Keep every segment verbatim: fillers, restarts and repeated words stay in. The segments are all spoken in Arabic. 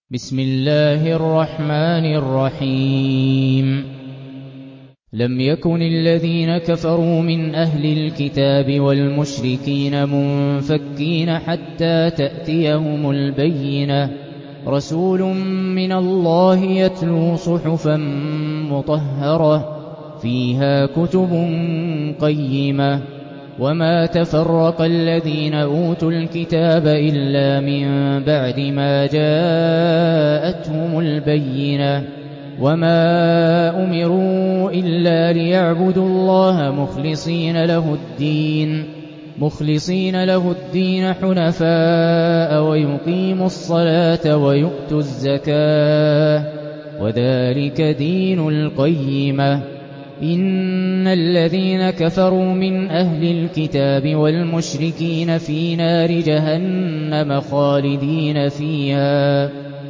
بسم الله الرحمن الرحيم لم يكن الذين كفروا من أهل الكتاب والمشركين منفكين حتى تأتيهم البينة رسول من الله يتلو صحفا مطهرة فيها كتب قيمة وما تفرق الذين أوتوا الكتاب إلا من بعد ما جاءتهم البينة وما أمروا إلا ليعبدوا الله مخلصين له الدين مخلصين له الدين حنفاء ويقيموا الصلاة ويؤتوا الزكاة وذلك دين القيمة إن الذين كفروا من أهل الكتاب والمشركين في نار جهنم خالدين فيها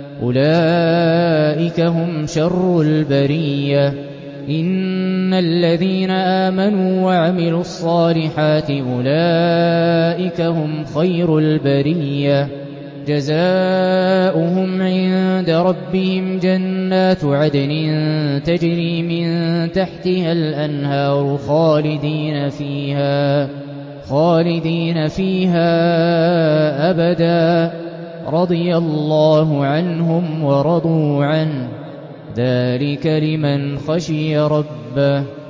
أولئك هم شر البرية إن الذين آمنوا وعملوا الصالحات أولئك هم خير البرية جزاؤهم عند ربهم جنات عدن تجري من تحتها الأنهار خالدين فيها خالدين فيها أبدا رضي الله عنهم ورضوا عنه ذلك لمن خشي ربه